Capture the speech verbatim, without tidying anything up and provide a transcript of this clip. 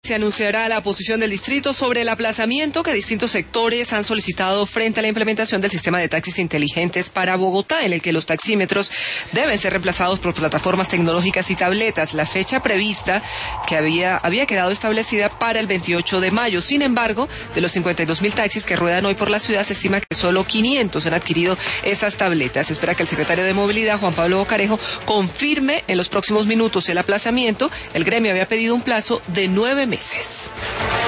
Se anunciará la posición del distrito sobre el aplazamiento que distintos sectores han solicitado frente a la implementación del sistema de taxis inteligentes para Bogotá, en el que los taxímetros deben ser reemplazados por plataformas tecnológicas y tabletas. La fecha prevista que había, había quedado establecida para el veintiocho de mayo. Sin embargo, de los cincuenta y dos mil taxis que ruedan hoy por la ciudad, se estima que solo quinientos han adquirido esas tabletas. Se espera que el secretario de Movilidad, Juan Pablo Bocarejo, confirme en los próximos minutos el aplazamiento. El gremio había pedido un plazo de nueve meses.